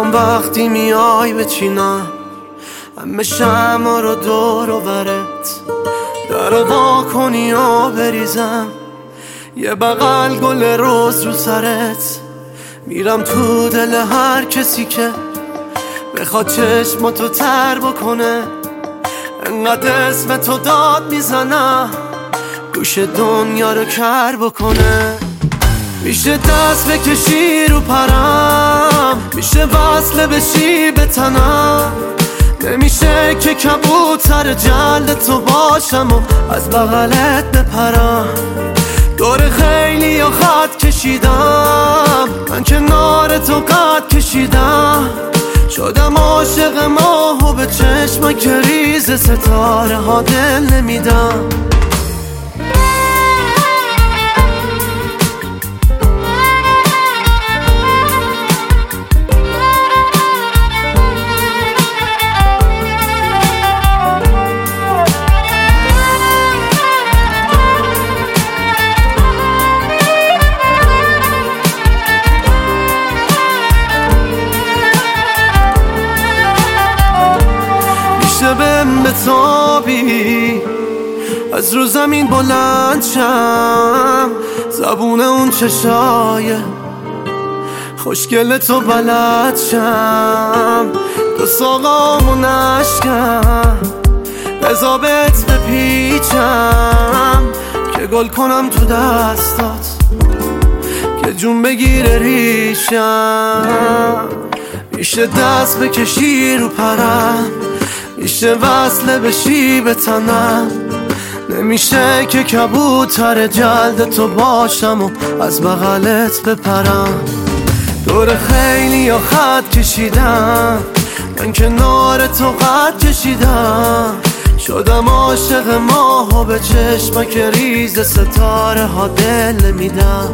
میخوام وقتی میای بچینم همه شمع رو دور و برت، در وا کنی و بریزم یه بغل گل روز رو سرت. میرم تو دل هر کسی که بخواد چشماتو تر بکنه، انقدر اسم تو داد میزنم گوش دنیا رو کر بکنه. میشه دست بکشی رو پرم، میشه وصل بشی به تنم، نمیشه که کبوتر جلد تو باشم و از بغلت بپرم. دور خیلی یا خط کشیدم، من کنار تو قد کشیدم، شدم عاشق ماه و به چشم که ریز ستاره ها دل نمیدم. میشه بهم بتابی از رو زمین بلند شم، زبون اون چشای خوشگل تو بلد شم، تو ساقامو نشکم بزابت بپیچم که گل کنم تو دستات که جون بگیره ریشم. میشه دست بکشی رو پرم، میشه وصله بشی به تنم، نمیشه که کبوتر جلد تو باشم و از بغلت بپرم. دور خیلی یا خط کشیدم، من کنار تو قد کشیدم، شدم عاشق ماه و به چشمک ریز ستاره ها دل نمیدم.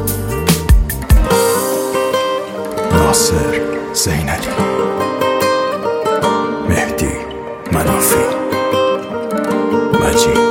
ناصر زینلی، مهدی منافی، مجید